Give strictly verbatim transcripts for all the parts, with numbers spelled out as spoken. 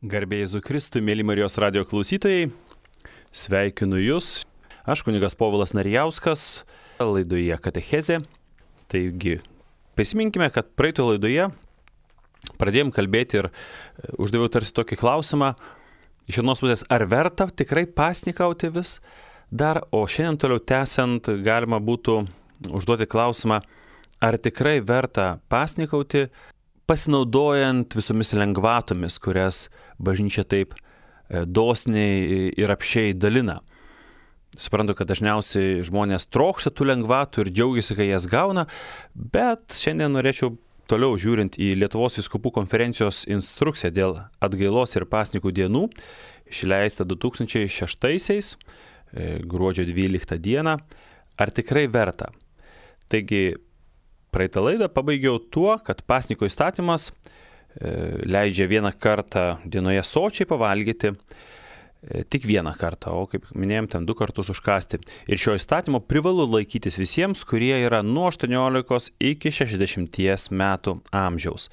Garbė Jėzui Kristui, mėly Marijos radijo klausytojai, sveikinu Jūs. Aš kunigas Povilas Narijauskas, laidoje Katechezė. Taigi, prisiminkime, kad praeitoje laidoje pradėjom kalbėti ir uždaviau tarsi tokį klausimą. Iš vienos pusės, ar verta tikrai pasnikauti vis dar, o šiandien toliau tęsiant galima būtų užduoti klausimą, ar tikrai verta pasnikauti, pasinaudojant visomis lengvatomis, kurias bažnyčia taip dosniai ir apsčiai dalina. Suprantu, kad dažniausiai žmonės trokšta tų lengvatų ir džiaugiasi, kai jas gauna, bet šiandien norėčiau toliau žiūrint į Lietuvos vyskupų konferencijos instrukciją dėl atgailos ir pasnikų dienų, išleista du tūkstančiai šeštaisiais, gruodžio dvyliktą dieną, ar tikrai verta. Taigi, praeitą laidą pabaigiau tuo, kad pasniko įstatymas leidžia vieną kartą dienoje sočiai pavalgyti, tik vieną kartą, o kaip minėjom, ten du kartus užkąsti. Ir šio įstatymo privalu laikytis visiems, kurie yra nuo aštuoniolikos iki šešiasdešimties metų amžiaus.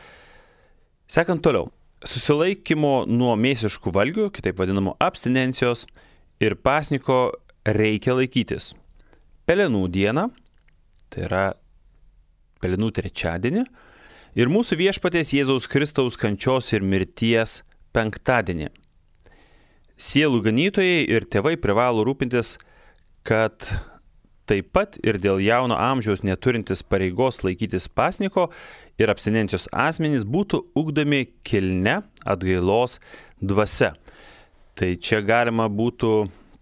Sekant toliau, susilaikymo nuo mėsiškų valgių, kitaip vadinamo abstinencijos, ir pasniko reikia laikytis. Pelenų dieną, tai yra Pelenų trečiadienį, ir mūsų viešpaties Jėzaus Kristaus kančios ir mirties penktadienį. Sielų ganytojai ir tėvai privalo rūpintis, kad taip pat ir dėl jauno amžiaus neturintis pareigos laikytis pasniko ir abstinencijos asmenys būtų ugdomi kilne atgailos dvasia. Tai čia galima būtų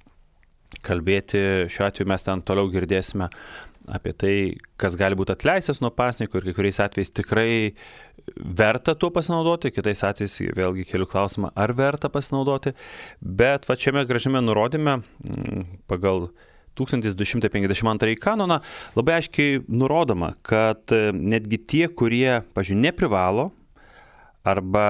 kalbėti, šiuo atveju mes ten toliau girdėsime apie tai, kas gali būti atleistas nuo pasniko ir kai kuriais atvejais tikrai verta tuo pasinaudoti, kitais atvejais vėlgi keliu klausimą, ar verta pasinaudoti, bet va šiame gražiame nurodyme pagal tūkstantis du šimtai penkiasdešimt antrąjį kanoną labai aiškiai nurodoma, kad netgi tie, kurie, pavyzdžiui, neprivalo arba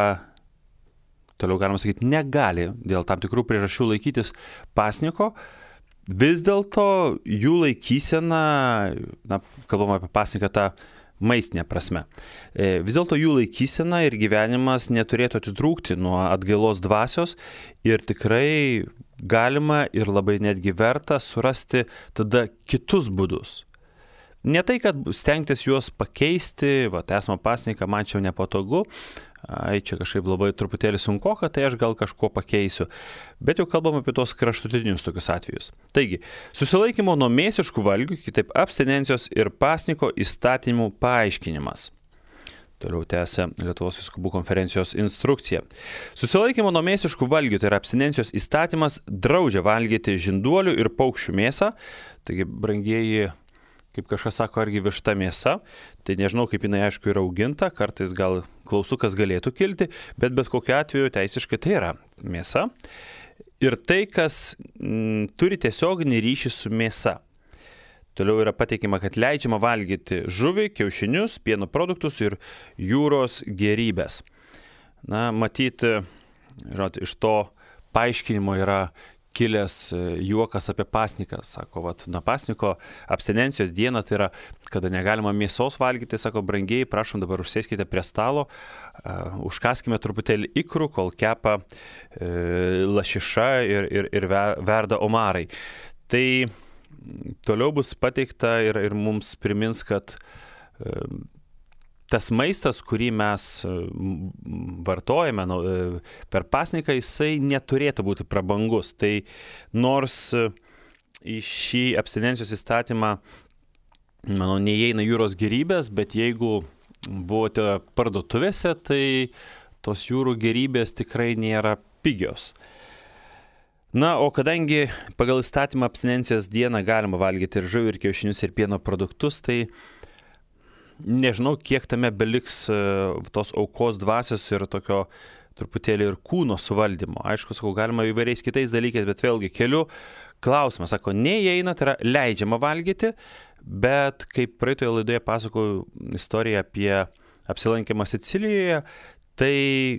toliau galima sakyti, negali dėl tam tikrų priežasčių laikytis pasniko, vis dėlto jų laikysena, na, kalbama apie pasniką tą maistinę prasme, vis dėlto jų laikysena ir gyvenimas neturėtų atitrūkti nuo atgailos dvasios ir tikrai galima ir labai netgi verta surasti tada kitus būdus. Ne tai, kad stengtis juos pakeisti, va, esamą pasniką man čia nepatogu, ai, čia kažkaip labai truputėlį sunkoka, tai aš gal kažko pakeisiu. Bet jau kalbam apie tos kraštutinius tokius atvejus. Taigi, susilaikymo nuo mėsiškų valgių, kitaip abstinencijos ir pasniko įstatymų paaiškinimas. Toliau tęsia Lietuvos vyskupų konferencijos instrukcija. Susilaikymo nuo mėsiškų valgių, tai yra abstinencijos įstatymas, draudžia valgyti žinduolių ir paukščių mėsą. Taigi, brangieji, kaip kažkas sako, argi višta mėsa, tai nežinau, kaip jinai aišku yra auginta, kartais gal klaustukas galėtų kilti, bet bet kokiu atveju teisiškai tai yra mėsa. Ir tai, kas m, turi tiesioginį ryšį su mėsa. Toliau yra pateikima, kad leidžiama valgyti žuvį, kiaušinius, pieno produktus ir jūros gėrybės. Na, matyti, žinot, iš to paaiškinimo yra kilęs juokas apie pasniką. Sako, vat, na pasniko abstinencijos diena, tai yra, kada negalima mėsos valgyti, sako, brangiai, prašom dabar užsėskite prie stalo, uh, užkaskime truputėlį ikrų, kol kepa uh, lašiša ir, ir, ir verda omarai. Tai toliau bus pateikta ir, ir mums primins, kad uh, tas maistas, kurį mes vartojame per pasniką, jisai neturėtų būti prabangus. Tai nors į šį abstinencijos įstatymą, manau, neįeina jūros gėrybės, bet jeigu buvote parduotuvėse, tai tos jūrų gėrybės tikrai nėra pigios. Na, o kadangi pagal įstatymą abstinencijos dieną galima valgyti ir žuvį, ir kiaušinius, ir pieno produktus, tai nežinau, kiek tame beliks tos aukos dvasios ir tokio truputėlį ir kūno suvaldymo. Aišku, sakau, galima įvairiais kitais dalykais, bet vėlgi keliu klausimą. Sako, neįeina, tai yra leidžiama valgyti, bet kaip praeitoje laidoje pasakojau istoriją apie apsilankymą Sicilijoje, tai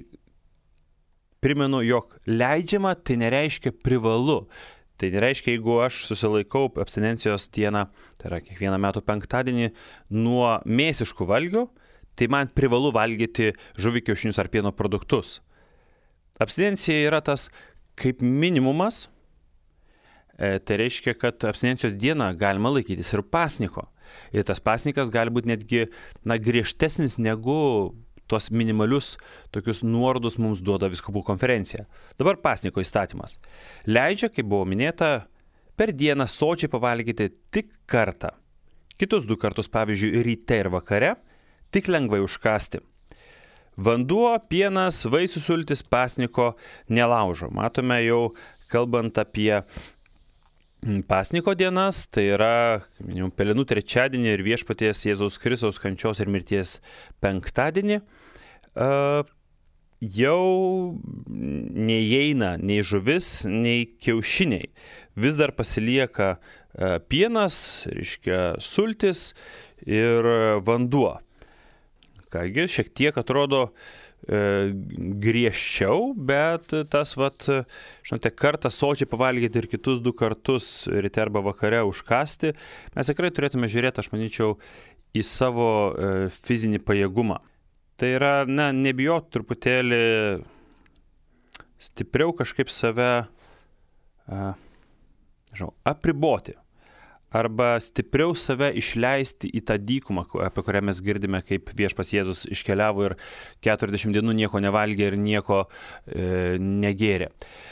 primenu, jog leidžiama, tai nereiškia privalu. Tai nereiškia, jeigu aš susilaikau abstinencijos dieną, tai yra kiekvieną metų penktadienį, nuo mėsiškų valgių, tai man privalu valgyti žuvį, kiaušinius ar pieno produktus. abstinencija yra tas kaip minimumas, e, tai reiškia, kad abstinencijos dieną galima laikytis ir pasniko. Ir tas pasnikas gali būti netgi na, griežtesnis negu tuos minimalius tokius nuorodus mums duoda Vyskupų konferencija. Dabar pasniko įstatymas leidžia, kaip buvo minėta, per dieną sočiai pavalgyti tik kartą. Kitus du kartus, pavyzdžiui, ryte ir vakare, tik lengvai užkąsti. Vanduo, pienas, vaisių sultis pasniko nelaužo. Matome jau, kalbant apie pasniko dienas, tai yra, kaip minėjau, Pelenų trečiadienį ir Viešpaties Jėzaus Kristaus kančios ir mirties penktadienį, uh, jau neįeina nei žuvis, nei kiaušiniai. Vis dar pasilieka uh, pienas, reiškia sultis ir vanduo. Kągi, šiek tiek atrodo e, griežčiau, bet tas, vat, žinote, kartą sočiai pavalgyti ir kitus du kartus ryte arba vakare užkąsti, mes tikrai turėtume žiūrėti, aš manyčiau, į savo e, fizinį pajėgumą. Tai yra, na, nebijot truputėlį stipriau kažkaip save, e, žinau, apriboti. Arba stipriau save išleisti į tą dykumą, apie kurią mes girdime, kaip Viešpats Jėzus iškeliavo ir keturiasdešimt dienų nieko nevalgė ir nieko e, negėrė.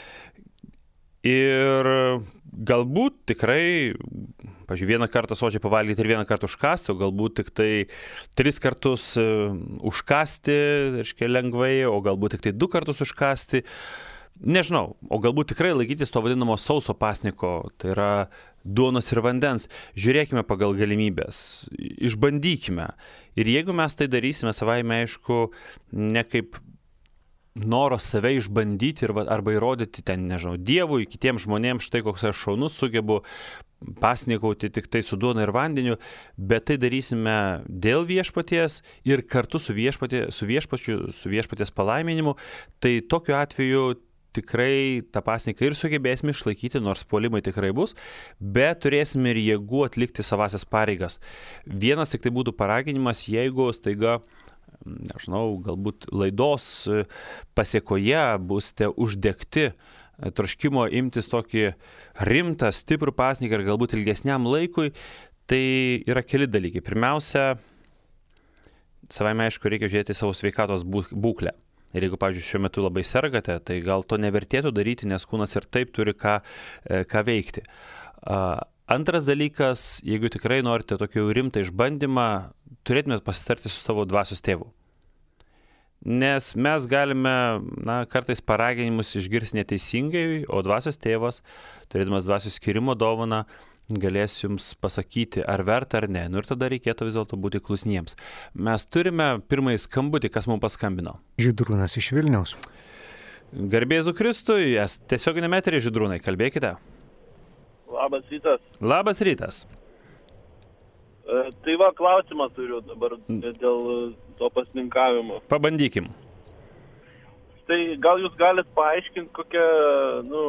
Ir galbūt tikrai, pavyzdžiui, vieną kartą sočiai pavalgyti ir vieną kartą užkąsti, o galbūt tik tai tris kartus e, užkąsti, reiškia, lengvai, o galbūt tik tai du kartus užkąsti. Nežinau, o galbūt tikrai laikytis to vadinamo sauso pasniko, tai yra duonos ir vandens. Žiūrėkime pagal galimybės, išbandykime. Ir jeigu mes tai darysime savaime, aišku, ne kaip noro save išbandyti ir, arba įrodyti ten, nežinau, Dievui, kitiems žmonėms, štai koks aš šaunus, sugebu pasnikauti tik tai su duona ir vandeniu, bet tai darysime dėl Viešpaties ir kartu su, viešpatie, su, viešpačiu, su Viešpaties palaiminimu, tai tokiu atveju tikrai tą pasniką ir sugebėsime išlaikyti, nors puolimai tikrai bus, bet turėsime ir jėgų atlikti savasias pareigas. Vienas tik tai būtų paraginimas, jeigu staiga, nežinau, galbūt laidos pasėkoje būsite uždegti troškimo imtis tokį rimtą, stiprų pasniką ir galbūt ilgesniam laikui, tai yra keli dalykai. Pirmiausia, savaime aišku, reikia žiūrėti savo sveikatos būklę. Ir jeigu, pavyzdžiui, šiuo metu labai sergate, tai gal to nevertėtų daryti, nes kūnas ir taip turi ką, ką veikti. Antras dalykas, jeigu tikrai norite tokį rimtą išbandymą, turėtumėte pasitarti su savo dvasios tėvu. Nes mes galime, na, kartais paraginimus išgirsti neteisingai, o dvasios tėvas, turėdamas dvasios skyrimo dovaną, galės jums pasakyti, ar verta ar ne. Nu ir tada reikėtų vis dėlto būti klusniems. Mes turime pirmąjį skambutį, kas mums paskambino. Žydrūnas iš Vilniaus. Garbė Jėzui Kristui, tiesioginiame eteryje, Žydrūnai, kalbėkite. Labas rytas. Labas rytas. E, tai va, klausimą turiu dabar dėl to pasninkavimo. Pabandykim. Tai gal jūs galit paaiškinti, kokia, nu,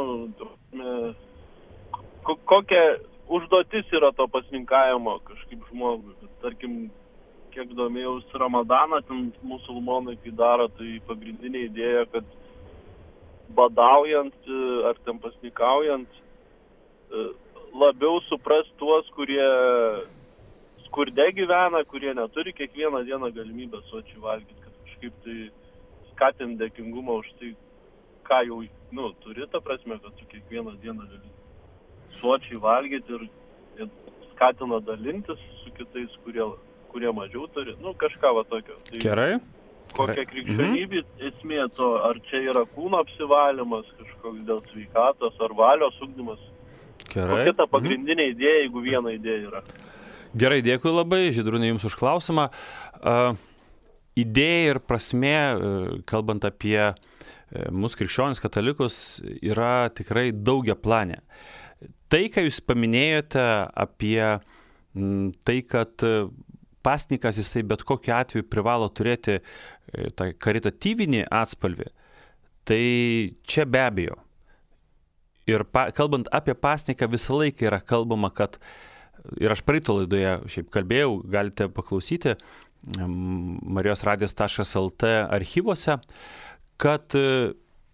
kokia užduotis yra to pasninkavimo kažkaip žmogui. Tarkim, kiek domėjaus Ramadaną, ten musulmonai kai daro, tai pagrindinė idėja, kad badaujant ar ten pasnikaujant labiau supras tuos, kurie skurde gyvena, kurie neturi kiekvieną dieną galimybę sočiai valgyti, kad kažkaip tai skatint dėkingumą už tai, ką jau, nu, turi, ta prasme, kad tu kiekvieną dieną gali sočiai valgyti ir, ir skatina dalintis su kitais, kurie, kurie mažiau turi, nu, kažką va tokio. Tai gerai. Kokia krikščionybė mhm. esmė to, ar čia yra kūno apsivalymas, kažkoks dėl sveikatos, ar valios ugdymas. Gerai. Kokia ta pagrindinė mhm. idėja, jeigu viena idėja yra. Gerai, dėkui labai, Žydrūnai, jums už klausimą. Uh, idėja ir prasmė, uh, kalbant apie uh, mūsų krikščionis katalikus, yra tikrai daugiaplanė. Tai, ką jūs paminėjote apie m, tai, kad pasnikas jisai bet kokiu atveju privalo turėti tą karitatyvinį atspalvį, tai čia be abejo. Ir pa, kalbant apie pasniką, visą laiką yra kalbama, kad, ir aš praeito laidoje šiaip kalbėjau, galite paklausyti marijos radijas taškas el tė archyvuose, kad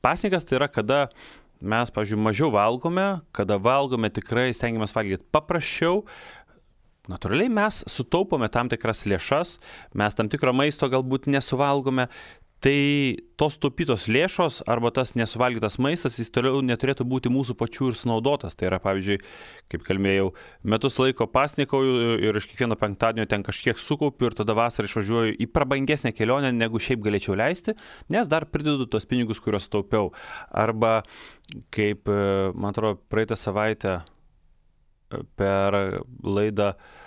pasnikas tai yra, kada mes, pavyzdžiui, mažiau valgome, kada valgome tikrai stengiamės valgyti paprasčiau. Natūraliai mes sutaupome tam tikras lėšas, mes tam tikro maisto galbūt nesuvalgome, tai tos taupytos lėšos arba tas nesuvalgytas maistas, jis toliau neturėtų būti mūsų pačių ir sunaudotas. Tai yra, pavyzdžiui, kaip kalbėjau, metus laiko pasnikauju ir iš kiekvieno penktadienio ten kažkiek sukaupiu ir tada vasarą išvažiuoju į prabangesnę kelionę, negu šiaip galėčiau leisti, nes dar pridedu tos pinigus, kuriuos taupiau. Arba, kaip, man atrodo, praeitą savaitę per laidą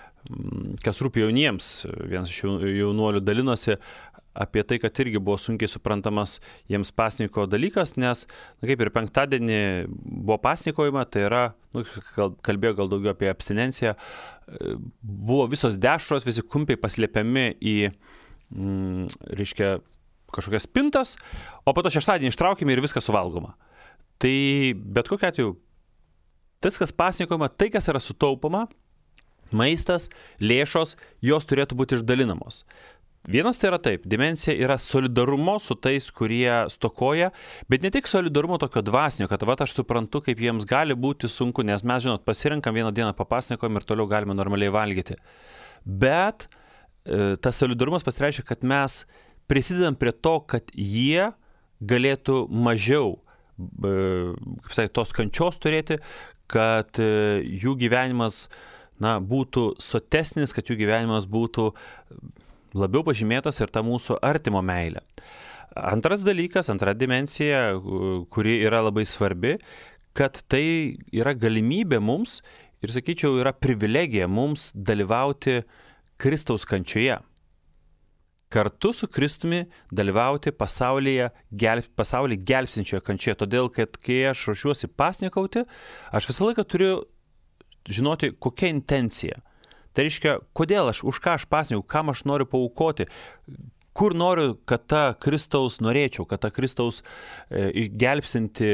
Kas rūpi jauniems, vienas iš jaunuolių dalinosi apie tai, kad irgi buvo sunkiai suprantamas jiems pasniko dalykas, nes, na, kaip ir penktadienį buvo pasnikojama, tai yra, nu, kalbėjo gal daugiau apie abstinenciją, buvo visos dešros, visi kumpiai paslėpiami į, mm, reiškia, kažkokias pintas, o po to šeštadienį ištraukime ir viskas suvalgoma. Tai bet kokiu atveju, tas, kas pasnikojama, tai, kas yra sutaupoma, maistas, lėšos, jos turėtų būti išdalinamos. Vienas tai yra taip, dimensija yra solidarumo su tais, kurie stokoja, bet ne tik solidarumo tokio dvasinio, kad vat aš suprantu, kaip jiems gali būti sunku, nes mes, žinot, pasirinkam vieną dieną papasnikojam ir toliau galime normaliai valgyti. Bet e, tas solidarumas pasireiškia, kad mes prisidedam prie to, kad jie galėtų mažiau e, kaip sakė, tos kančios turėti, kad e, jų gyvenimas na, būtų sotesnis, kad jų gyvenimas būtų labiau pažymėtas ir ta mūsų artimo meilė. Antras dalykas, antra dimensija, kuri yra labai svarbi, kad tai yra galimybė mums ir, sakyčiau, yra privilegija mums dalyvauti Kristaus kančioje. Kartu su Kristumi dalyvauti pasaulyje, gelb, pasaulį gelbsinčioje kančioje. Todėl, kad kai aš ruošiuosi pasnikauti, aš visą laiką turiu žinoti, kokia intencija. Tai reiškia, kodėl aš, už ką aš pasninkau, kam aš noriu paaukoti, kur noriu, kad ta Kristaus norėčiau, kad ta Kristaus e, išgelbsinti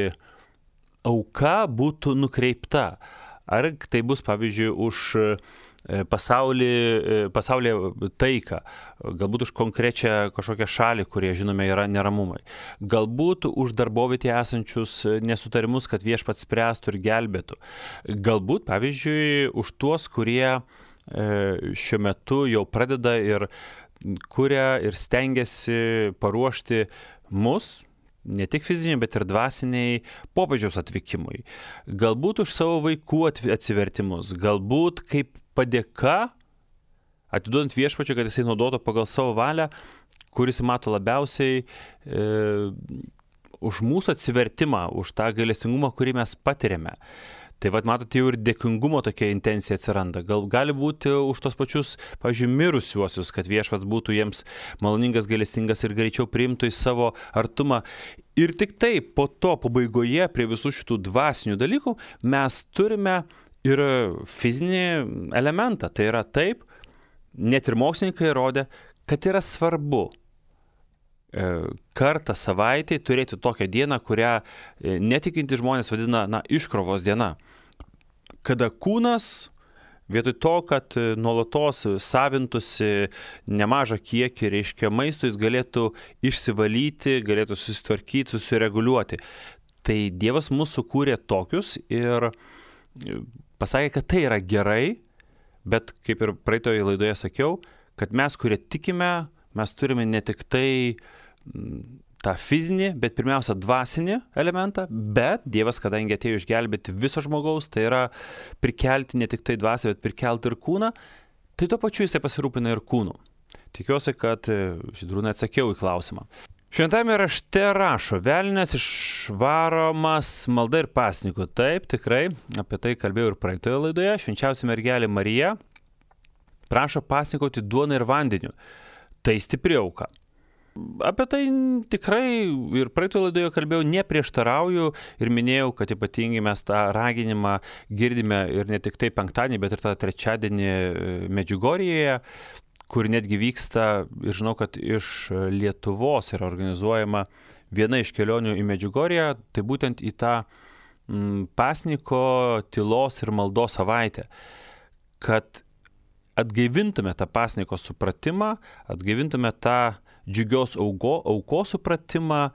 auka būtų nukreipta. Ar tai bus, pavyzdžiui, už e, pasaulį, e, pasaulyje taiką, galbūt už konkrečią kažkokią šalį, kurie, žinome, yra neramumai. Galbūt už darbovietėje esančius nesutarimus, kad viešpats spręstų ir gelbėtų. Galbūt, pavyzdžiui, už tuos, kurie e, šiuo metu jau pradeda ir kuria ir stengiasi paruošti mus, ne tik fiziniai, bet ir dvasiniai popiežiaus atvykimui. Galbūt už savo vaikų atsivertimus, galbūt kaip padėka, atiduodant viešpačiui, kad jisai naudotų pagal savo valią, kuris mato labiausiai e, už mūsų atsivertimą, už tą gailestingumą, kurį mes patiriame. Tai vat matote, jau ir dėkingumo tokia intencija atsiranda. Gal gali būti už tos pačius, pavyzdžiui, mirusiuosius, kad viešpats būtų jiems maloningas, gailestingas ir greičiau priimtų į savo artumą. Ir tik tai po to pabaigoje prie visų šitų dvasinių dalykų mes turime ir fizinį elementą. Tai yra taip, net ir mokslininkai įrodė, kad yra svarbu kartą savaitėje turėti tokią dieną, kurią netikinti žmonės vadina, na, iškrovos diena. Kada kūnas vietoj to, kad nuolatos savintųsi nemažą kiekį, reiškia, maisto, jis galėtų išsivalyti, galėtų susitvarkyti, susireguliuoti. Tai Dievas mūsų kūrė tokius ir pasakė, kad tai yra gerai, bet kaip ir praeitoje laidoje sakiau, kad mes, kurie tikime, mes turime ne tik tai tą fizinį, bet pirmiausia dvasinį elementą, bet Dievas, kadangi atėjo išgelbėti viso žmogaus, tai yra prikelti ne tik tai dvasią, bet prikelti ir kūną, tai tuo pačiu jisai pasirūpina ir kūnu. Tikiuosi, kad Žydrūnai atsakiau į klausimą. Šventajame rašte rašo, velnias išvaromas malda ir pasniku. Taip, tikrai, apie tai kalbėjau ir praeitoje laidoje. Švenčiausia mergelė Marija prašo pasnikauti duoną ir vandeniu. Tai stipri auka. Apie tai tikrai ir praeitoje laidoje kalbėjau, neprieštarauju ir minėjau, kad ypatingai mes tą raginimą girdime ir ne tik tai penktadienį, bet ir tą trečiadienį Medžiugorjėje, kur netgi vyksta, ir žinau, kad iš Lietuvos yra organizuojama viena iš kelionių į Medžiugorję, tai būtent į tą m, pasniko, tylos ir maldos savaitę, kad atgaivintume tą pasniko supratimą, atgaivintume tą džiugios augo, aukos supratimą,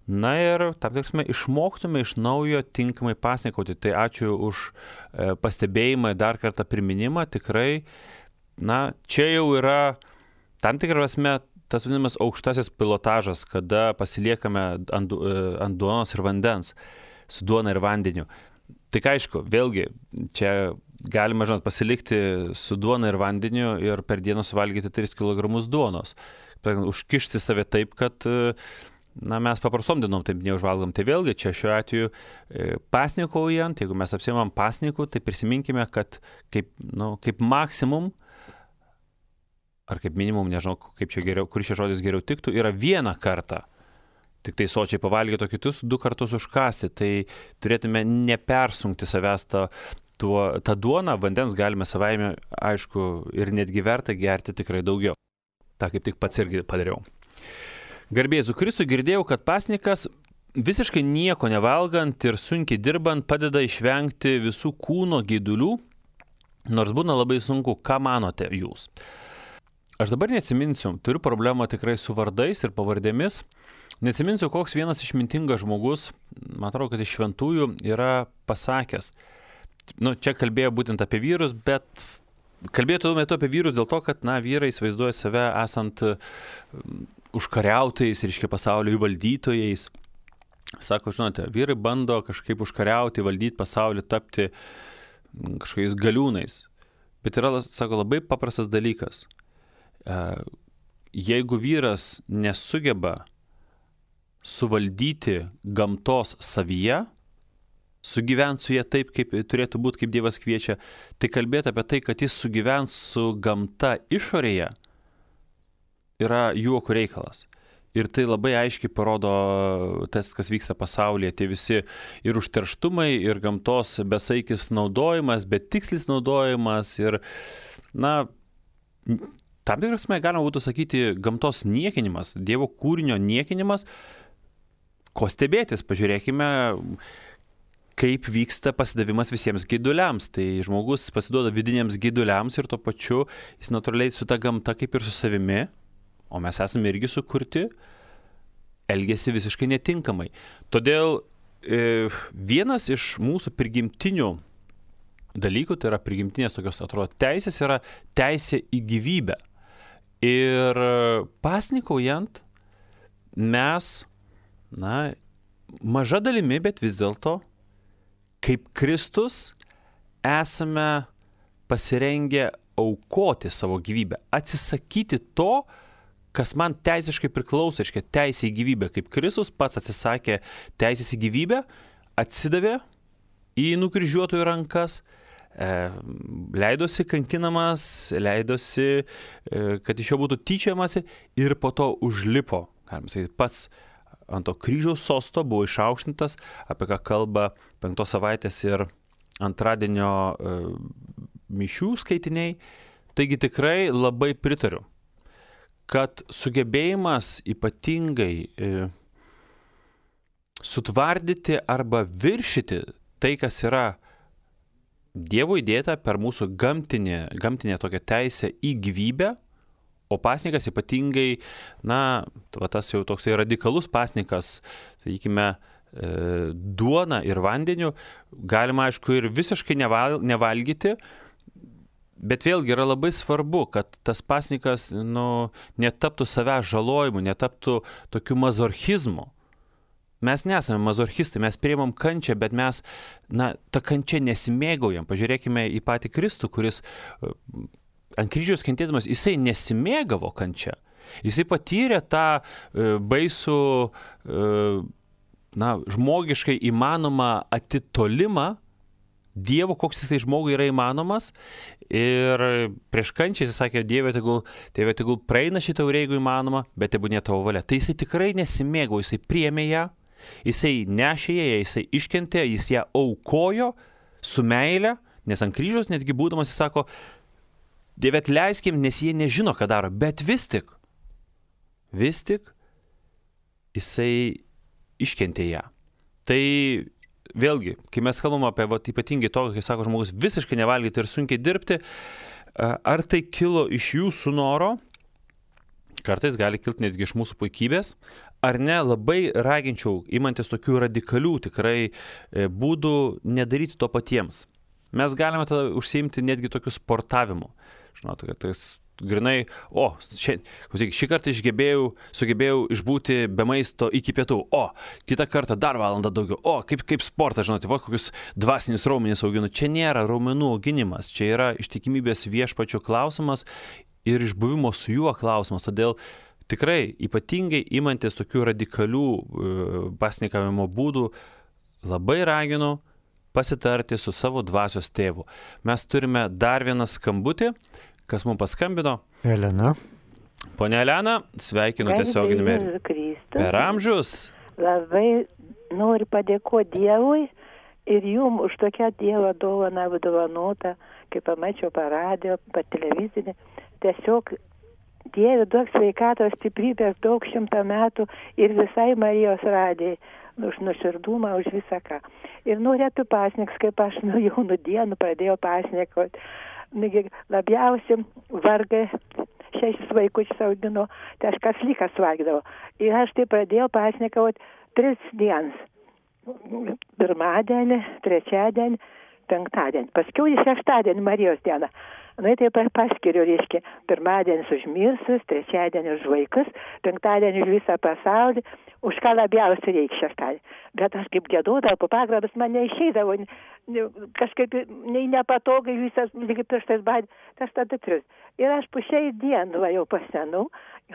Na ir, tam tikrasme, išmoktume iš naujo tinkamai pasnikauti. Tai ačiū už e, pastebėjimą, dar kartą priminimą. Tikrai, na, čia jau yra tam tikrasme tas vadinamas aukštasis pilotažas, kada pasiliekame ant, ant duonos ir vandens, su duona ir vandeniu. Tik aišku, vėlgi, čia galima, žinot, pasilikti su duona ir vandeniu ir per dieną suvalgyti tris kilogramus duonos. Užkišti save taip, kad na, mes paprastom dienom taip neužvalgom. Tai vėlgi, čia šiuo atveju pasnikaujant, jeigu mes apsimam pasnikų, tai prisiminkime, kad kaip, nu, kaip maksimum, ar kaip minimum, nežinau, kaip čia geriau, kuris šis žodis geriau tiktų, yra vieną kartą. Tik tai sočiai pavalgyti, o kitus du kartus užkasti. Tai turėtume nepersunkti savęs tą, tuo, tą duoną, vandens galime savaime, aišku, ir netgi verta gerti tikrai daugiau. Ta kaip tik pats irgi padariau. Garbė Jėzui Kristui, girdėjau, kad pasnikas visiškai nieko nevalgant ir sunkiai dirbant padeda išvengti visų kūno geidulių, nors būna labai sunku. Ką manote jūs? Aš dabar neatsiminsiu, turiu problemą tikrai su vardais ir pavardėmis. Neatsiminsiu, koks vienas išmintingas žmogus, man atrodo, kad iš šventųjų yra pasakęs. Nu, čia kalbėjo būtent apie vyrus, bet kalbėjo tuo metu apie vyrus dėl to, kad, na, vyrai įsivaizduoja save esant užkariautojais, reiškia pasaulio įvaldytojais. Sako, žinote, vyrai bando kažkaip užkariauti, valdyti pasaulį, tapti kažkokiais galiūnais. Bet yra, sako, labai paprastas dalykas. Jeigu vyras nesugeba suvaldyti gamtos savyje, sugyvent su jie taip, kaip turėtų būti, kaip Dievas kviečia, tai kalbėti apie tai, kad jis sugyvent su gamta išorėje, yra juoko reikalas. Ir tai labai aiškiai parodo tas, kas vyksta pasaulyje, tie visi ir užterštumai, ir gamtos besaikis naudojimas, betikslis naudojimas, ir, na, tam tikrasme galima būtų sakyti gamtos niekinimas, Dievo kūrinio niekinimas. Ko stebėtis, pažiūrėkime, kaip vyksta pasidavimas visiems geiduliams. Tai žmogus pasiduoda vidiniams geiduliams ir tuo pačiu jis natūraliai su ta gamta kaip ir su savimi, o mes esame irgi sukurti, elgiasi visiškai netinkamai. Todėl e, vienas iš mūsų prigimtinių dalykų, tai yra prigimtinės tokios, atrodo, teisės, yra teisė į gyvybę. Ir pasnikaujant mes, na, maža dalimi, bet vis dėlto, kaip Kristus, esame pasirengę aukoti savo gyvybę, atsisakyti to, kas man teisiškai priklauso, reiškia teisė į gyvybę, kaip Kristus pats atsisakė teisės į gyvybę, atsidavė į nukryžiuotojų rankas, e, leidosi kankinamas, leidosi, e, kad iš jo būtų tyčiamasi ir po to užlipo, galima sakyti, pats ant to kryžiaus sosto buvo išaukštintas, apie ką kalba penktos savaitės ir antradienio e, mišių skaitiniai. Taigi tikrai labai pritariu, kad sugebėjimas ypatingai e, sutvardyti arba viršyti tai, kas yra Dievo įdėta per mūsų gamtinę, gamtinę tokią teisę į gyvybę, o pasnikas ypatingai, na, va, tas jau toksai radikalus pasnikas, sakykime, e, duona ir vandeniu, galima, aišku, ir visiškai neval, nevalgyti, bet vėlgi yra labai svarbu, kad tas pasnikas, nu, netaptų savęs žalojimu, netaptų tokiu mazorchizmu. Mes nesame mazorchistai, mes priimam kančią, bet mes, na, tą kančią nesimėgaujam. Pažiūrėkime į patį Kristų, kuris ant kryžiaus kentėdamas, jisai nesimėgavo kančią. Jisai patyrė tą e, baisų, e, na, žmogiškai įmanomą atitolimą Dievo, koks tai žmogui yra įmanomas. Ir prieš kančią jis sakė, Dieve, tegul, Dieve, tegul praeina šitą taurė, jeigu įmanoma, bet tebūnie tavo valia. Tai jisai tikrai nesimėgavo, jisai priėmė ją, jisai nešė ją, jisai iškentė, jis ją aukojo su meile, nes ant kryžiaus netgi būdamas jis sako, Dieve, atleiskim, nes jie nežino, ką daro, bet vis tik, vis tik jisai iškentė ją. Tai vėlgi, kai mes kalbam apie va, ypatingai to, kai sako žmogus visiškai nevalgyti ir sunkiai dirbti, ar tai kilo iš jūsų noro, kartais gali kilti netgi iš mūsų puikybės, ar ne, labai raginčiau, imantis tokių radikalių tikrai būdų nedaryti to patiems. Mes galime tada užsiimti netgi tokiu sportavimu. Žinote, kad tai grinai, o, šį, šį kartą išgebėjau, sugebėjau išbūti be maisto iki pietų, o, kitą kartą dar valandą daugiau, o, kaip, kaip sportas, žinote, va, kokius dvasinius raumenis auginu. Čia nėra raumenų auginimas, čia yra ištikimybės viešpačio klausimas ir išbuvimo su juo klausimas. Todėl tikrai ypatingai imantis tokių radikalių pasninkavimo būdų, labai raginu pasitarti su savo dvasios tėvu. Mes turime dar vieną skambutį, kas mums paskambino. Elena. Ponia Elena, sveikinu tiesiog numerį. Per amžius. Labai noriu padėkoti Dievui ir jums už tokią Dievo dovaną apdovanotą, kaip pamačiau per radiją, per televizinį. Tiesiog Dieve duok sveikatos, stiprybės daug šimtą metų ir visai Marijos radijai už nuoširdumą, už visą ką. Ir norėtų pasniks, kaip aš nuo jaunų dienų pradėjau pasnikoti. Labiausiai vargai šešis vaikučius augino, tai aš kas lykas valgydavo. Ir aš tai pradėjau pasnikauti tris dienas. Pirmadienį, trečiadienį, penktadienį. Paskiau į šeštadienį Marijos dieną. Na, tai paskiriu, reiškia, pirmadienis už mirsus, trečiadienį už vaikus, penktadienį už visą pasaulį, už ką labiausiai reikia šeštadienį. Bet aš kaip gėdodavau, po pagrabas man neišeidavo, kažkaip nei nepatogai visas, lygiai prieš tais badė, tas tada tris. Ir aš po šiai dienų va, jau pasenau,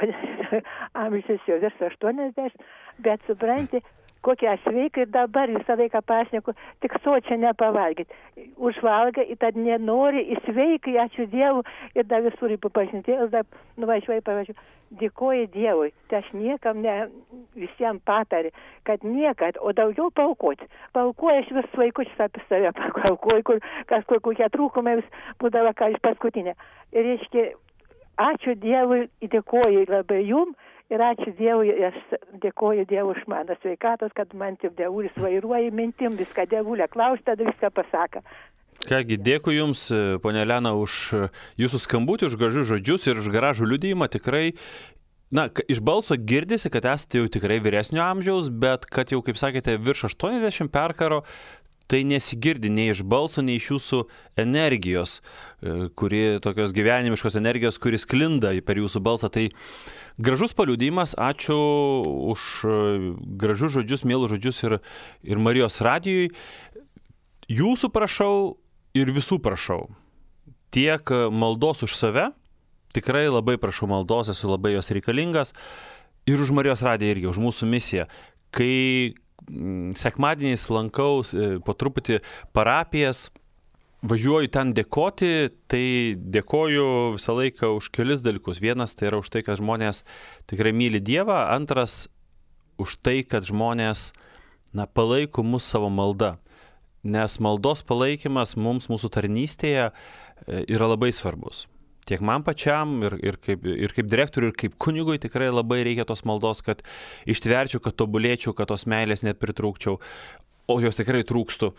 amžius jau virš aštuoniasdešimt, bet supranti, kokie aš sveikai ir dabar visą laiką pasnieku, tik sočią nepavalgyti. Užvalga, ir tad nenori, įsveikai, ačiū Dievui, ir dar visur į pažintėlus, dar nuvažiuoju, pavažiuoju. Dėkoju Dievui, tai aš niekam ne visiems patari, kad niekad, o daugiau paukoti. Paukoju aš vis vaikučius apie save, paukoju, kur kažkur kokie trūkumai vis būdavo, ką iš paskutinė. Ir reiškia, ačiū Dievui, dėkoju labai jum. Ir ačiū Dievui, aš dėkoju Dievui už mano sveikatos, kad man tik Dievulis vairuoja mintim, viską Dievulė klausia, tada viską pasaka. Kągi, dėkui Jums, ponia Elena, už Jūsų skambutį, už gražius žodžius ir už gražų liudijimą. Tikrai, na, iš balso girdisi, kad esate jau tikrai vyresnio amžiaus, bet kad jau, kaip sakėte, virš aštuoniasdešimt perkaro, tai nesigirdi nei iš balso, nei iš Jūsų energijos, kuri, tokios gyvenimiškos energijos, kuris sklinda per Jūsų balsą. Tai gražus paliudijimas, ačiū už gražius žodžius, mielus žodžius ir, ir Marijos radijui. Jūsų prašau ir visų prašau. Tiek maldos už save, tikrai labai prašau maldos, esu labai jos reikalingas. Ir už Marijos radiją irgi, už mūsų misiją. Kai sekmadieniais lankau po truputį parapijas, važiuoju ten dėkoti, tai dėkoju visą laiką už kelis dalykus. Vienas tai yra už tai, kad žmonės tikrai myli Dievą, antras už tai, kad žmonės na, palaiko mus savo malda. Nes maldos palaikymas mums mūsų tarnystėje yra labai svarbus. Tiek man pačiam ir, ir, kaip, ir kaip direktoriui, ir kaip kunigui tikrai labai reikia tos maldos, kad ištverčiau, kad tobulėčiau, kad tos meilės nepritrūkčiau, o jos tikrai trūkstų.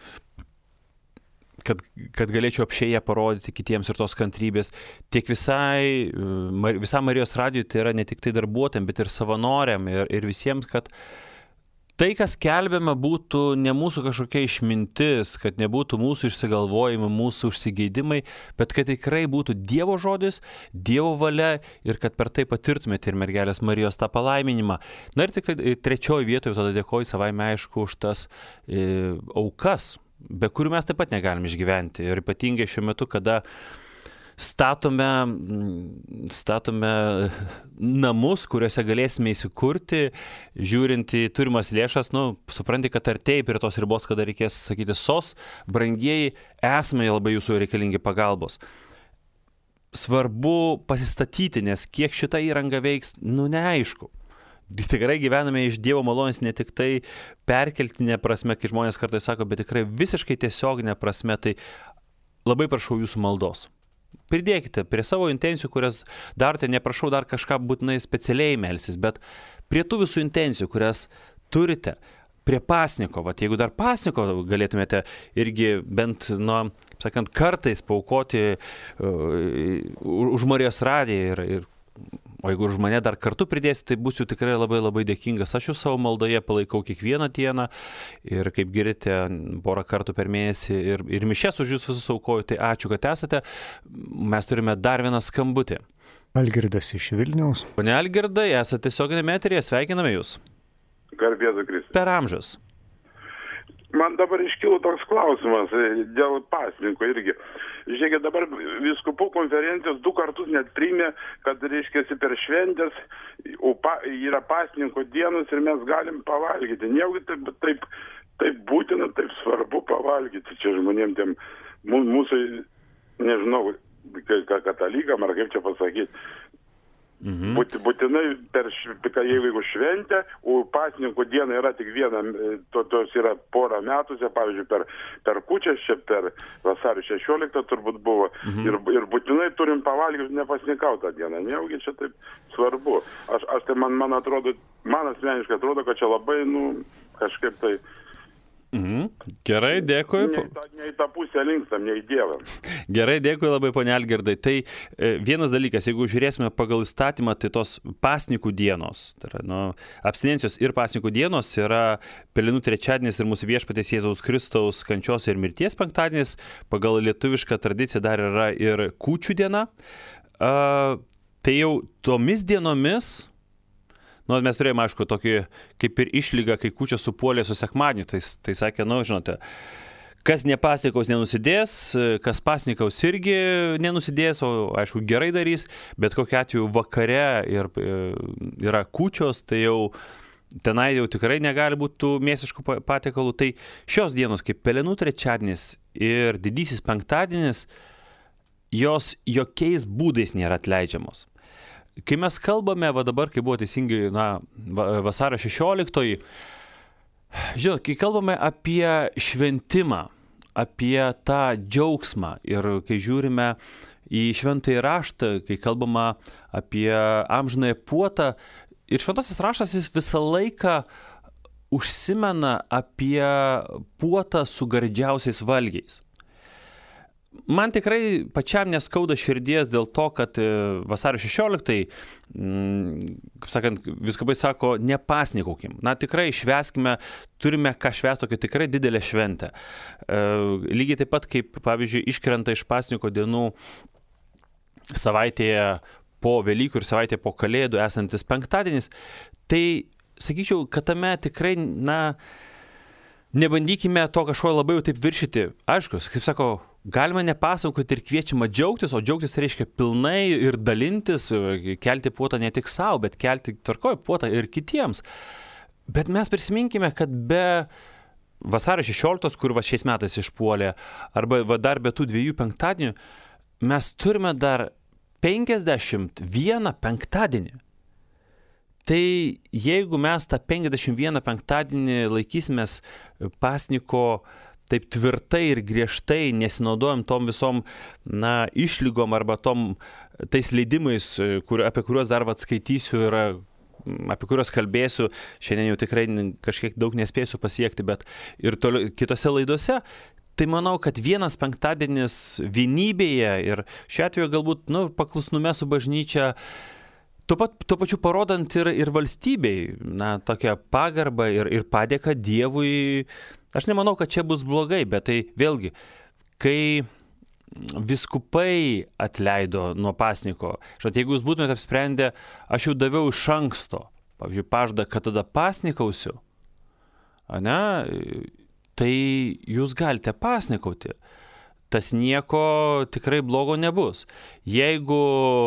Kad, kad galėčiau apšėję parodyti kitiems ir tos kantrybės. Tiek visai, visam Marijos radijui tai yra ne tik tai darbuotojams, bet ir savanoriam ir, ir visiems, kad tai, kas skelbiama, būtų ne mūsų kažkokia išmintis, kad nebūtų mūsų išsigalvojimai, mūsų užsigeidimai, bet kad tikrai būtų Dievo žodis, Dievo valia ir kad per tai patirtumėte ir mergelės Marijos tą palaiminimą. Na ir tik tai trečioji vietoje tada dėkoju savaime aišku už tas e, aukas, be kurių mes taip pat negalim išgyventi. Ir ypatingai šiuo metu, kada statome, statome namus, kuriuose galėsime įsikurti, žiūrint į turimas lėšas, nu, supranti, kad artėjai prie tos ribos, kada reikės sakyti sos, brangieji, esame labai jūsų reikalingi pagalbos. Svarbu pasistatyti, nes kiek šita įranga veiks, nu, neaišku. Tikrai gyvename iš Dievo malonės ne tik tai perkeltinė prasme, kai žmonės kartais sako, bet tikrai visiškai tiesioginė prasme, tai labai prašau jūsų maldos. Pridėkite prie savo intencijų, kurias darote, neprašau dar kažką būtinai specialiai melsis, bet prie tų visų intencijų, kurias turite, prie pasniko, vat, jeigu dar pasniko galėtumėte irgi bent, nu, sakant, kartais paaukoti uh, už Marijos radiją ir, ir O jeigu už mane dar kartu pridėsi, tai būsiu tikrai labai labai dėkingas. Aš jūs savo maldoje palaikau kiekvieną dieną ir kaip girdite porą kartų per mėnesį ir, ir mišes už jūs visus aukoju, tai ačiū, kad esate. Mes turime dar vieną skambutį. Algirdas iš Vilniaus. Pone Algirdai, esate tiesioginėme eteryje, sveikiname jūs. Garbėzu Kristui. Per amžius. Man dabar iškilo toks klausimas dėl pasninko irgi. Žiūrėkit, dabar vyskupų konferencijos du kartus net priėmė, kad, reiškiasi, per šventės yra pasninko dienos ir mes galim pavalgyti. Nejaugi taip, taip, taip būtina, taip svarbu pavalgyti. Čia žmonėm tiem, mūsų, nežinau, katalikam ar kaip čia pasakyti. Mhm. Būtinai, per, jeigu šventė, o pasninko diena yra tik viena, to, tos yra porą metuose, pavyzdžiui, per, per kūčias, čia per vasario šešioliktą turbūt buvo, mhm. ir, ir būtinai turim pavalgyti, nepasnikauti tą dieną. Nejaugi čia taip svarbu. Aš, aš tai man, man atrodo, man asmeniškai atrodo, kad čia labai, nu, kažkaip tai... Mhm. Gerai, dėkui. Ne į tą, ne į tą pusę linkstam, ne į Dievą. Gerai, dėkui labai, ponia Algirdai. Tai e, vienas dalykas, jeigu žiūrėsime pagal įstatymą, tai tos pasnikų dienos, tai yra, nu, abstinencijos ir pasnikų dienos yra Pelenų trečiadienis ir mūsų viešpaties Jėzaus Kristaus kančios ir mirties penktadienis. Pagal lietuvišką tradiciją dar yra ir kūčių diena. A, tai jau tomis dienomis... Nu, mes turėjome, aišku, tokį kaip ir išlygą, kai kūčia supuolė su sekmadieniu. Tai, tai sakė, nu, žinote, kas nepasnikaus nenusidės, kas pasnikaus irgi nenusidės, o, aišku, gerai darys, bet kokiu atveju vakare ir, yra kūčios, tai jau tenai jau tikrai negali būti tų mėsiškų patiekalų. Tai šios dienos, kaip Pelenų trečiadienis ir didysis penktadienis, jos jokiais būdais nėra atleidžiamos. Kai mes kalbame, va dabar, kai buvo teisingai, na, vasario šešioliktoji, žinot, kai kalbame apie šventimą, apie tą džiaugsmą ir kai žiūrime į šventąjį raštą, kai kalbama apie amžinąją puotą, ir šventasis raštas jis visą laiką užsimena apie puotą su gardžiausiais valgiais. Man tikrai pačiam neskauda širdies dėl to, kad vasario šešioliktai, kaip sakant, vyskupai sako, nepasnikaukim. Na, tikrai švęskime, turime ką švęsti tokią tikrai didelę šventę. Lygiai taip pat, kaip, pavyzdžiui, iškrenta iš pasniko dienų savaitėje po Velykų ir savaitėje po Kalėdų esantis penktadienis, tai, sakyčiau, kad tame tikrai, na, nebandykime to kažko labai jau taip viršyti. Aišku, kaip sako, galima nepasakoti ir kviečiama džiaugtis, o džiaugtis tai reiškia pilnai ir dalintis, kelti puotą ne tik savo, bet kelti tvarkoj puotą ir kitiems. Bet mes prisiminkime, kad be vasario šešioliktos, kur va šiais metais išpuolė, arba va dar be tų dviejų penktadienių, mes turime dar penkiasdešimt vieną penktadienį. Tai jeigu mes tą penkiasdešimt vieną penktadienį laikysimės pasniko taip tvirtai ir griežtai, nesinaudojam tom visom, na, išlygom arba tom tais leidimais, kur, apie kuriuos dar atskaitysiu ir apie kuriuos kalbėsiu, šiandien jau tikrai kažkiek daug nespėsiu pasiekti, bet ir toliau, kitose laidose, tai manau, kad vienas penktadienis vienybėje ir šiuo atveju galbūt, nu, paklusnume su bažnyčia, tuo, pat, tuo pačiu parodant ir, ir valstybei, na, tokią pagarbą ir, ir padėką Dievui. Aš nemanau, kad čia bus blogai, bet tai vėlgi, kai vyskupai atleido nuo pasniko, žinot, jeigu jūs būtumėte apsprendę, aš jau daviau iš anksto, pavyzdžiui, pažadą, kad tada pasnikausiu, ane, tai jūs galite pasnikauti. Tas nieko tikrai blogo nebus. Jeigu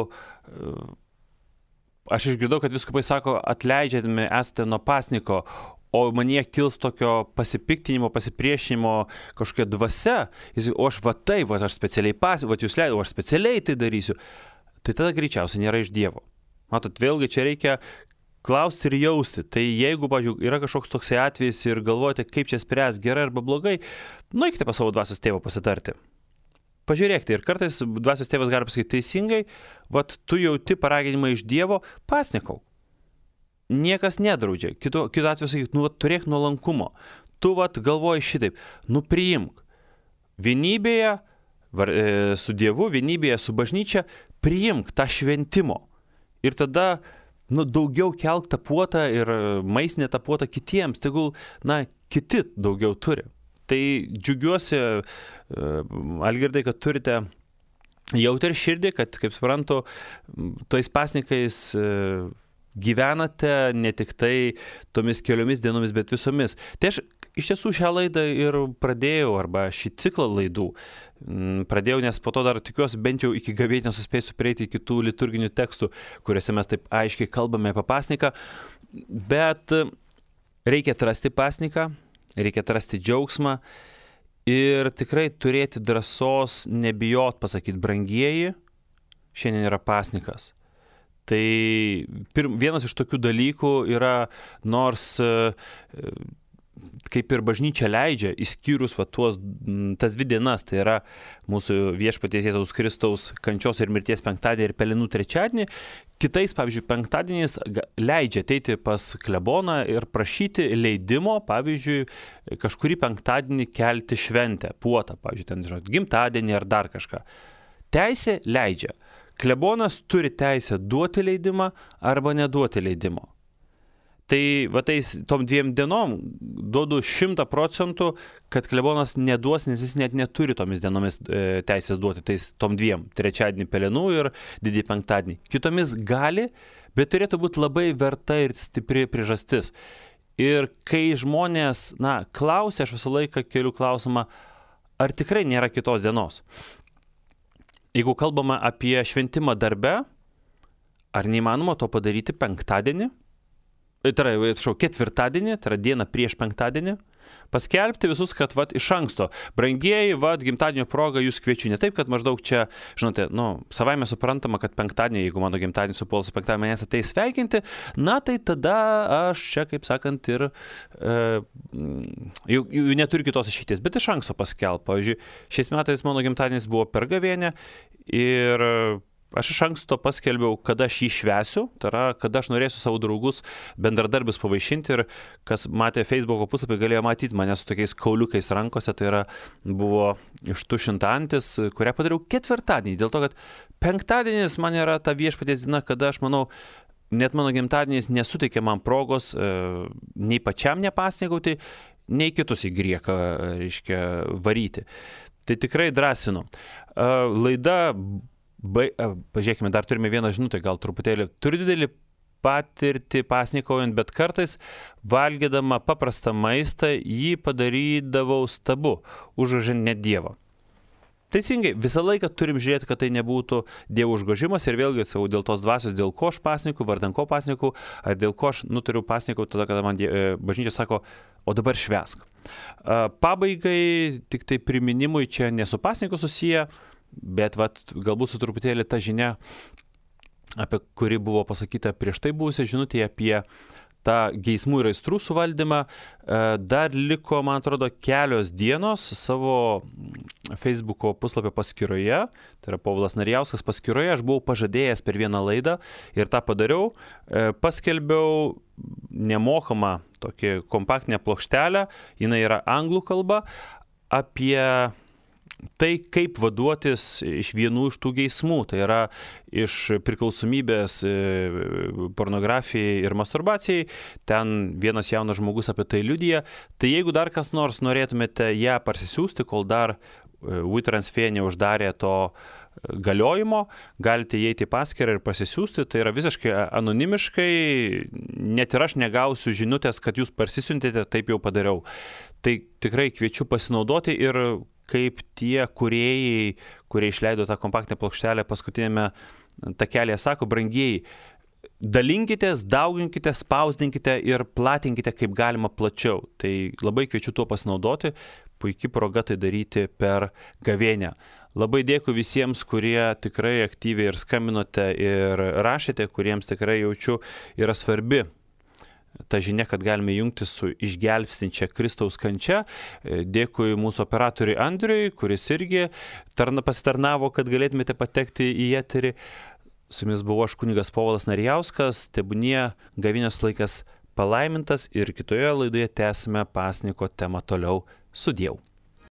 aš išgirdau, kad vyskupai sako, atleidžiami esate nuo pasniko, o manyje kils tokio pasipiktinimo, pasipriešinimo kažkokia dvasia, o aš va taip, va aš specialiai pasniku, va jūs leidau, aš specialiai tai darysiu, tai tada greičiausiai nėra iš Dievo. Matot, vėlgi čia reikia klausti ir jausti. Tai jeigu, pavyzdžiui, yra kažkoks toksai atvejis ir galvojate, kaip čia spręs, gerai arba blogai, nueikite pas savo dvasios tėvą pasitarti. Pažiūrėkite, ir kartais dvasios tėvas gali pasakyti teisingai, vat tu jauti paraginimą iš Dievo, pasnikauk. Niekas nedraudžia. Kitu, kitu atveju sakyti, nu, vat, turėk nuolankumo. Tu, vat, galvoji šitaip, nu, priimk. Vienybėje var, e, su Dievu, vienybėje su bažnyčia, priimk tą šventimo. ir tada nu, daugiau kelk tą puotą ir maistinę tą puotą kitiems, tegul, na, kiti daugiau turi. Tai džiugiuosi, Algirdai, kad turite jautrą širdį, kad, kaip suprantu, tais pasnikais gyvenate ne tik tai tomis keliomis dienomis, bet visomis. Tai aš iš tiesų šią laidą ir pradėjau, arba šį ciklą laidų pradėjau, nes po to dar tikiuosi bent jau iki gavėnios suspėsiu prieiti kitų liturginių tekstų, kuriuose mes taip aiškiai kalbame apie pasniką, bet reikia atrasti pasniką, reikia atrasti džiaugsmą ir tikrai turėti drąsos nebijot pasakyti, brangieji, šiandien yra pasnikas. Tai pirm, vienas iš tokių dalykų yra, nors kaip ir bažnyčia leidžia, išskyrus va, tuos, tas dvi dienas, tai yra mūsų viešpaties Jėzaus Kristaus kančios ir mirties penktadienį ir pelenų trečiadienį, kitais, pavyzdžiui, penktadieniais leidžia ateiti pas kleboną ir prašyti leidimo, pavyzdžiui, kažkurį penktadienį kelti šventę, puotą, pavyzdžiui, ten, žinot, gimtadienį ar dar kažką. Teisė leidžia. Klebonas turi teisę duoti leidimą arba neduoti leidimo. Tai va tais tom dviem dienom duodu šimtą procentų, kad klebonas neduos, nes jis net neturi tomis dienomis e, teisės duoti, tais tom dviem, trečiadienį pelenų ir didį penktadienį. Kitomis gali, bet turėtų būti labai verta ir stipri priežastis. Ir kai žmonės, na, klausia, aš visą laiką keliu klausimą, ar tikrai nėra kitos dienos. Jeigu kalbama apie šventimą darbe, ar neįmanoma to padaryti penktadienį, tai yra, šau, ketvirtadienį, tai yra diena prieš penktadienį, paskelbti visus, kad vat iš anksto, brangieji, vat gimtadienio proga jūs kviečiu, ne taip, kad maždaug čia, žinote, nu, savaime suprantama, kad penktadienį, jeigu mano gimtadienį supuolas penktadienį manęs ateis sveikinti, na tai tada aš čia, kaip sakant, ir e, jau, jau neturiu kitos išeities, bet iš anksto paskelb. Pavyzdžiui, šiais metais mano gimtadienis buvo per gavėnią ir aš iš anksto paskelbiau, kada aš jį švęsiu, tai yra, kada aš norėsiu savo draugus, bendradarbius pavaišinti ir kas matė Facebook'o puslapį, galėjo matyti mane su tokiais kauliukais rankose, tai yra, buvo ištušinta antis, kurią padariau ketvirtadienį, dėl to, kad penktadienis man yra ta viešpaties diena, kada aš manau, net mano gimtadienis nesuteikė man progos e, nei pačiam nepasninkauti, nei kitus į grieką, reiškia, varyti. Tai tikrai drąsinu. E, laida Ba, pažiūrėkime, dar turime vieną žinutę, gal truputėlį. Turiu didelį patirtį pasnikaujant, bet kartais valgydama paprastą maistą jį padarydavau stabu, užgožiant net Dievą. Teisingai, visą laiką turim žiūrėti, kad tai nebūtų Dievo užgožimas ir vėlgi savo dėl tos dvasios, dėl ko aš pasnikau, vardan ko pasnikau, ar dėl ko aš nutariu pasnikau, tada, kada man bažnyčia sako, o dabar švęsk. Pabaigai, tik tai priminimui čia nesu pasniku susiję, bet vat, galbūt su truputėlį ta žinia, apie kuri buvo pasakyta prieš tai buvusią žinutę apie tą geismų ir aistrų suvaldymą, dar liko, man atrodo, kelios dienos savo Facebook'o puslapio paskyroje, tai yra Povilas Narijauskas paskyroje, aš buvau pažadėjęs per vieną laidą ir tą padariau, paskelbiau nemokamą tokį kompaktinę plokštelę, jinai yra anglų kalba, apie tai, kaip vaduotis iš vienų iš tų geismų, tai yra iš priklausomybės pornografijai ir masturbacijai, ten vienas jaunas žmogus apie tai liudija, tai jeigu dar kas nors norėtumėte ją parsisiųsti, kol dar WeTransfer neuždarė to galiojimo, galite įeiti į paskyrą ir pasisiųsti, tai yra visiškai anonimiškai, net ir aš negausiu žinutės, kad jūs parsisiuntėte, taip jau padariau. Tai tikrai kviečiu pasinaudoti ir kaip tie kūrėjai, kurie išleido tą kompaktinę plokštelę paskutinėme takelėje, sako, brangieji, dalinkitės, dauginkite, spausdinkite ir platinkite kaip galima plačiau. Tai labai kviečiu tuo pasinaudoti, puikia proga tai daryti per gavėnią. Labai dėkui visiems, kurie tikrai aktyviai ir skambinote ir rašėte, kuriems tikrai jaučiu yra svarbi ta žinia, kad galime jungti su išgelbstinčia Kristaus kančia. Dėkui mūsų operatoriui Andriui, kuris irgi tarna, pasitarnavo, kad galėtumėte patekti į eterį. Su jumis buvau aš kunigas Povilas Narijauskas, tebūnie gavėnios laikas palaimintas ir kitoje laidoje tęsime pasniko temą toliau. Sudieu.